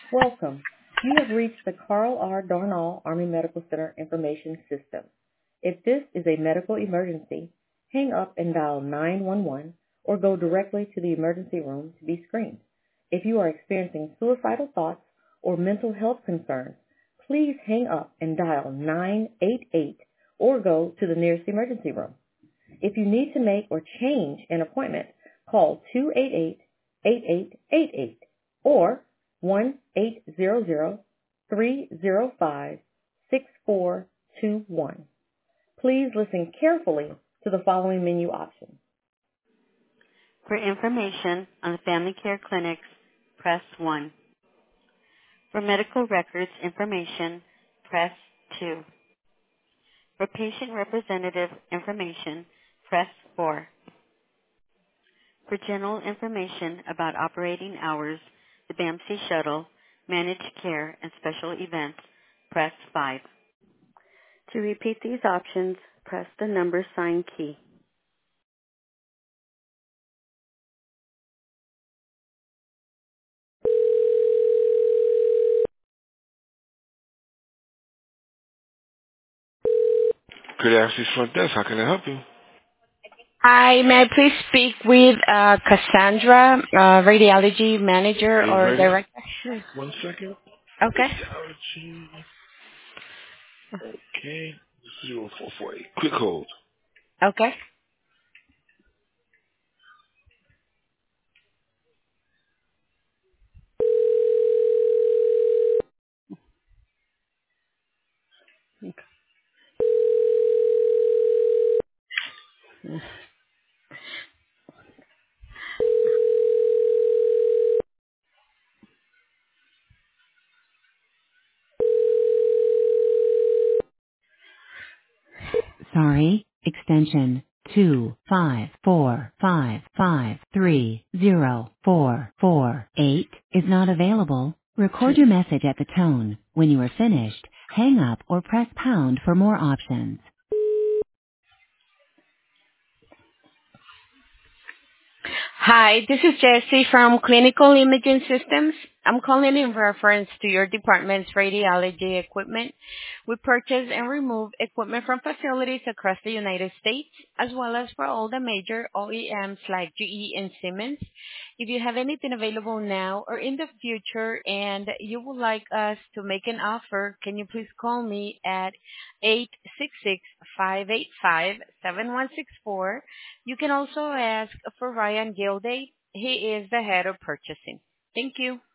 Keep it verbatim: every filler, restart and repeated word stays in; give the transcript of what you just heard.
Welcome. You have reached the Carl R. Darnall Army Medical Center Information System. If this is a medical emergency, hang up and dial nine one one or go directly to the emergency room to be screened. If you are experiencing suicidal thoughts or mental health concerns, please hang up and dial nine eight eight or go to the nearest emergency room. If you need to make or change an appointment, call two eight eight, eight eight eight eight or one eight hundred, three oh five, six four two one. Please listen carefully to the following menu options. For information on the family care clinics, press one. For medical records information, press two. For patient representative information, press four. For general information about operating hours, the B A M C shuttle, managed care, and special events, press five. To repeat these options, press the number sign key. Good Ashley front desk. How can I help you? Hi, may I please speak with uh, Cassandra, uh, radiology manager Are you or ready? director? Sure. One second. Okay. Radiology. Okay. Zero four four eight. Quick hold. Okay. Sorry, extension two five four five five three zero four four eight is not available. Record your message at the tone. When you are finished, hang up or press pound for more options. Hi, this is Jessie from Clinical Imaging Systems. I'm calling in reference to your department's radiology equipment. We purchase and remove equipment from facilities across the United States, as well as for all the major O E Ms like G E and Siemens. If you have anything available now or in the future and you would like us to make an offer, can you please call me at eight six six, five eight five, seven one six four. You can also ask for Ryan Gilday. He is the head of purchasing. Thank you.